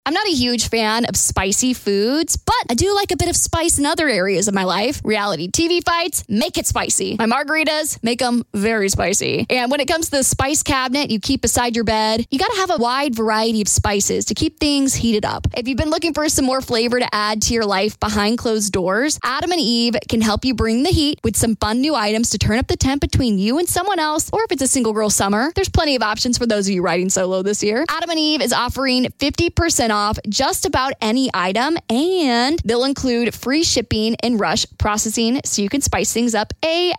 I'm not a huge fan of spicy foods, but I do like a bit of spice in other areas of my life. Reality TV fights, make it spicy. My margaritas, make them very spicy. And when it comes to the spice cabinet you keep beside your bed, you got to have a wide variety of spices to keep things heated up. If you've been looking for some more flavor to add to your life behind closed doors, Adam and Eve can help you bring the heat with some fun new items to turn up the temp between you and someone else, or if it's a single girl summer, there's plenty of options for those of you riding solo this year. Adam and Eve is offering 50% off just about any item, and they'll include free shipping and rush processing so you can spice things up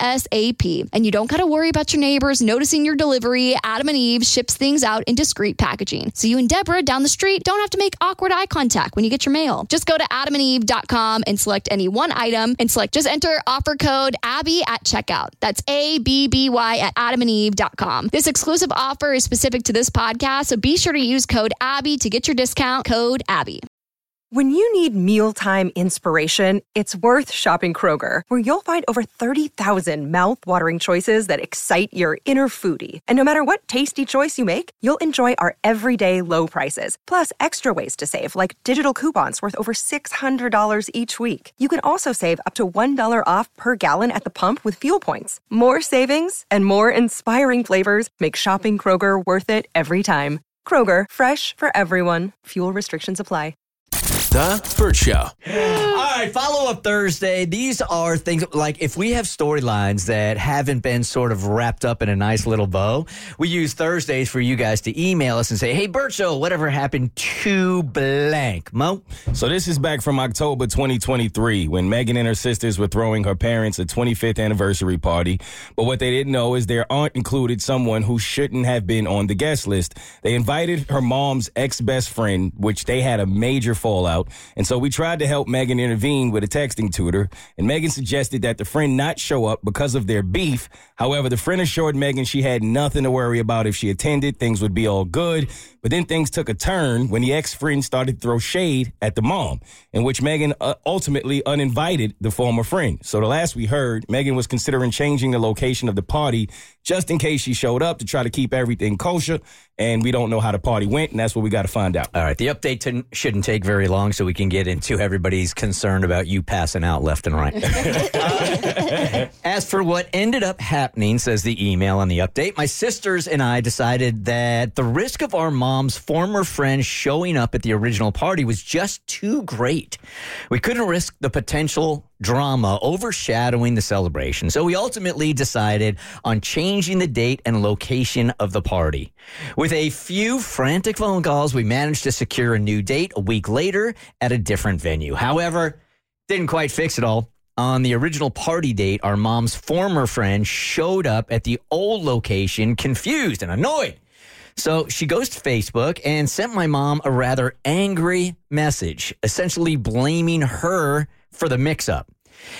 ASAP. And you don't got to worry about your neighbors noticing your delivery. Adam and Eve ships things out in discreet packaging, so you and Deborah down the street don't have to make awkward eye contact when you get your mail. Just go to adamandeve.com and select any one item and just enter offer code Abby at checkout. That's ABBY at adamandeve.com. This exclusive offer is specific to this podcast, so be sure to use code Abby to get your discount. Code Abby. When you need mealtime inspiration, it's worth shopping Kroger, where you'll find over 30,000 mouth-watering choices that excite your inner foodie. And no matter what tasty choice you make, you'll enjoy our everyday low prices, plus extra ways to save, like digital coupons worth over $600 each week. You can also save up to $1 off per gallon at the pump with fuel points. More savings and more inspiring flavors make shopping Kroger worth it every time. Kroger, fresh for everyone. Fuel restrictions apply. The Burt Show. All right, follow-up Thursday. These are things like if we have storylines that haven't been sort of wrapped up in a nice little bow, we use Thursdays for you guys to email us and say, hey, Burt Show, whatever happened to blank? Mo? So this is back from October 2023 when Megan and her sisters were throwing her parents a 25th anniversary party. But what they didn't know is their aunt included someone who shouldn't have been on the guest list. They invited her mom's ex-best friend, which they had a major fallout. And so we tried to help Megan intervene with a texting tutor, and Megan suggested that the friend not show up because of their beef. However, the friend assured Megan she had nothing to worry about. If she attended, things would be all good. But then things took a turn when the ex-friend started to throw shade at the mom, in which Megan ultimately uninvited the former friend. So the last we heard, Megan was considering changing the location of the party just in case she showed up to try to keep everything kosher. And we don't know how the party went, and that's what we got to find out. All right, the update shouldn't take very long so we can get into everybody's concern about you passing out left and right. As for what ended up happening, says the email on the update, my sisters and I decided that the risk of our mom's former friend showing up at the original party was just too great. We couldn't risk the potential drama overshadowing the celebration, so we ultimately decided on changing the date and location of the party. With a few frantic phone calls, we managed to secure a new date a week later at a different venue. However, didn't quite fix it all. On the original party date, our mom's former friend showed up at the old location confused and annoyed. So she goes to Facebook and sent my mom a rather angry message, essentially blaming her for the mix-up,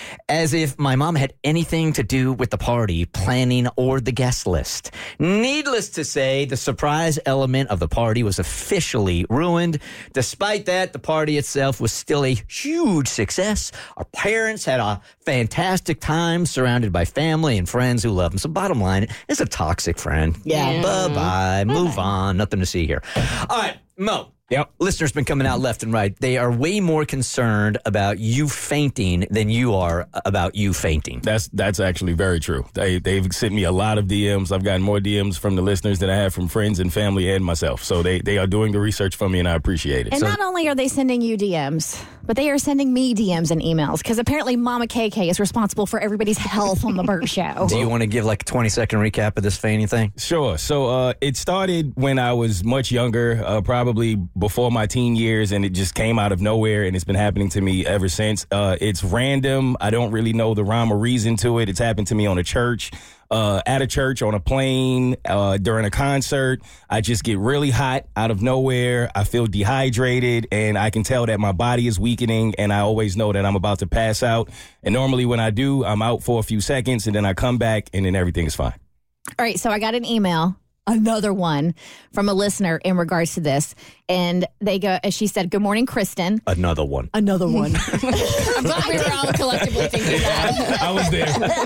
as if my mom had anything to do with the party planning or the guest list. Needless to say, the surprise element of the party was officially ruined. Despite that, the party itself was still a huge success. Our parents had a fantastic time surrounded by family and friends who love them. So bottom line, it's a toxic friend. Yeah. Bye-bye. Move on. Nothing to see here. All right, Mo. Yep. Listeners been coming out left and right. They are way more concerned about you fainting than you are about you fainting. That's actually very true. They've sent me a lot of DMs. I've gotten more DMs from the listeners than I have from friends and family and myself. So they are doing the research for me, and I appreciate it. And not only are they sending you DMs, but they are sending me DMs and emails, because apparently Mama KK is responsible for everybody's health on the Burt Show. Do you want to give like a 20-second recap of this fainting thing? Sure. So it started when I was much younger, probably before my teen years, and it just came out of nowhere, and it's been happening to me ever since. It's random. I don't really know the rhyme or reason to it. It's happened to me on a church, at a church, on a plane, during a concert. I just get really hot out of nowhere. I feel dehydrated, and I can tell that my body is weakening, and I always know that I'm about to pass out. And normally when I do, I'm out for a few seconds, and then I come back, and then everything is fine. All right, so I got an email another one from a listener in regards to this. And they go, as she said, good morning, Kristen. Another one. Another one. I'm glad we were all collectively thinking that. I was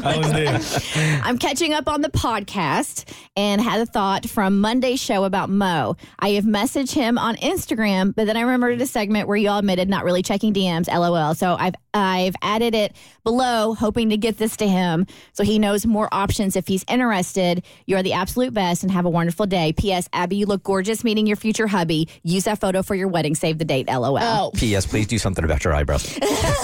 there. I'm catching up on the podcast and had a thought from Monday's show about Mo. I have messaged him on Instagram, but then I remembered a segment where y'all admitted not really checking DMs, LOL. So I've added it below, hoping to get this to him so he knows more options if he's interested. You're the absolute best and have a wonderful day. P.S. Abby, you look gorgeous meeting your future hubby. Use that photo for your wedding. Save the date, LOL. Oh, P.S. Please do something about your eyebrows.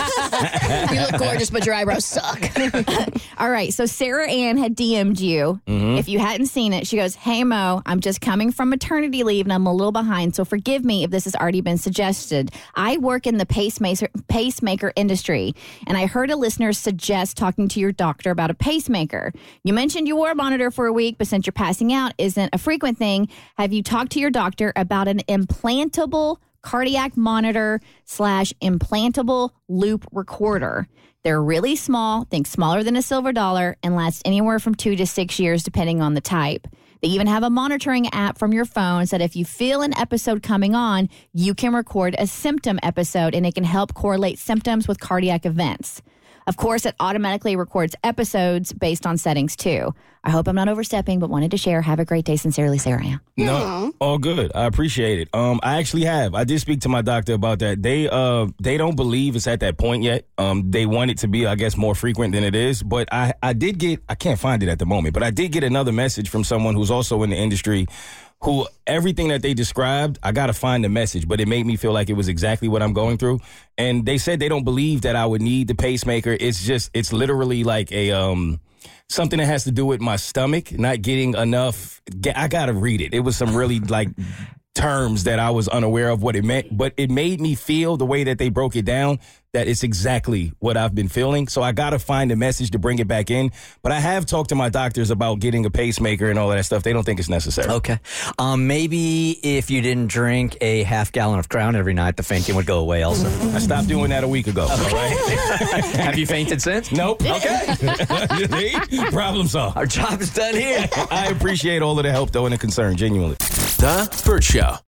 you look gorgeous, but your eyebrows suck. All right. So Sarah Ann had DM'd you. If you hadn't seen it, she goes, hey, Mo, I'm just coming from maternity leave and I'm a little behind. So forgive me if this has already been suggested. I work in the pacemaker industry, and I heard a listener suggest talking to your doctor about a pacemaker. You mentioned you wore a monitor for a week, but since you're passing out isn't a frequent thing, have you talked to your doctor about an implantable cardiac monitor / implantable loop recorder? They're really small, think smaller than a silver dollar, and last anywhere from 2 to 6 years depending on the type. They even have a monitoring app from your phone so that if you feel an episode coming on, you can record a symptom episode and it can help correlate symptoms with cardiac events. Of course, it automatically records episodes based on settings too. I hope I'm not overstepping, but wanted to share. Have a great day. Sincerely, Sarah Ann. No, all good. I appreciate it. I actually have. I did speak to my doctor about that. They don't believe it's at that point yet. They want it to be, I guess, more frequent than it is. But I did get, I can't find it at the moment, but I did get another message from someone who's also in the industry who everything that they described, I got to find the message, but it made me feel like it was exactly what I'm going through. And they said they don't believe that I would need the pacemaker. It's literally like a, something that has to do with my stomach, not getting enough. I got to read it. It was some really like terms that I was unaware of what it meant, but it made me feel the way that they broke it down, that it's exactly what I've been feeling. So I got to find a message to bring it back in. But I have talked to my doctors about getting a pacemaker and all of that stuff. They don't think it's necessary. Okay. Maybe if you didn't drink a half gallon of Crown every night, the fainting would go away also. I stopped doing that a week ago. All right. Have you fainted since? Nope. Okay. Problem solved. Our job is done here. I appreciate all of the help, though, and the concern, genuinely. The Burt Show.